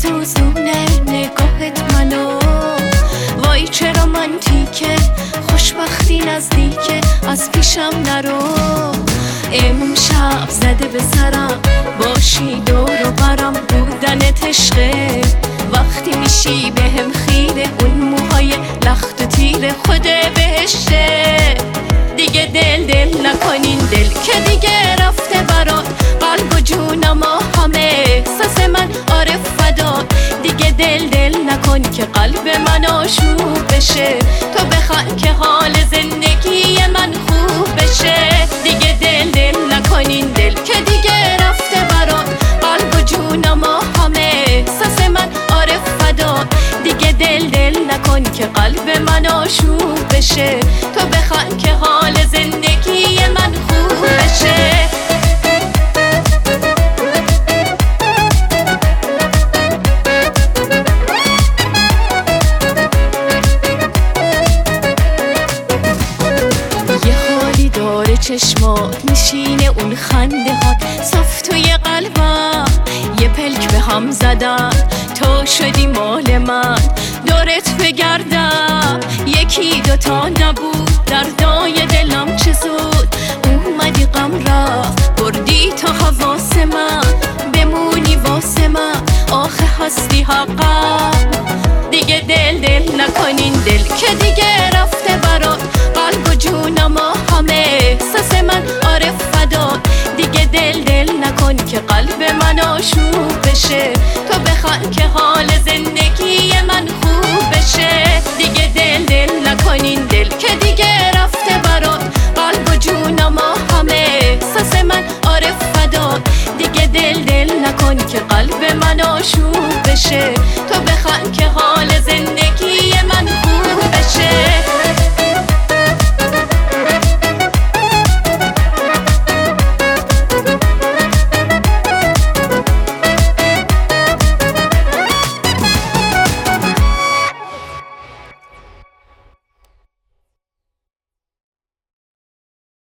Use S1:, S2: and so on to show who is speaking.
S1: میسوزونه نگاهت منو. وای چه رمانتیکه، خوشبختی نزدیکه، از پیشم نرو. امشب زده به سرم باشی دور و برم، بودنت عشقه. وقتی میشی بهم خیره، اون موهای لخت و تیره خود بهشته. دیگه دل نکنین، دل که دیگه رفته برات. قلب و جونم و همه احساس من عارف فدات. دیگه دل نکن که قلب من آشوب بشه. تو بخوای که حال زندگی من خوب بشه. دیگه دل نکنین، دل که دیگه رفته برات. قلب و جونم و همه احساس من عارف فدات. دیگه دل نکن که قلب من آشوب بشه. تو بخوای که حال زندگی من خوب بشه. داره چشمات میشینه اون خنده هات صف توی قلبم. یه پلک به هم زدن تو شدی مال من. دورت بگردم یکی دوتا نبود، دردای دلم چه زود. اومدی غم رفت بردی تا حواس من، بمونی واسه من آخه هستی حقم. دیگه دل نکنین، دل که دیگه رفته برات. قلب و جونم و همه احساس من عارف فدات. دیگه دل نکن که قلب من آشوب بشه. تو بخوای که حال زندگی من خوب بشه. دیگه دل نکنین، دل که دیگه رفته برات. قلب و جونم و همه احساس من عارف فدات. دیگه دل نکن که قلب من آشوب بشه. تو بخوای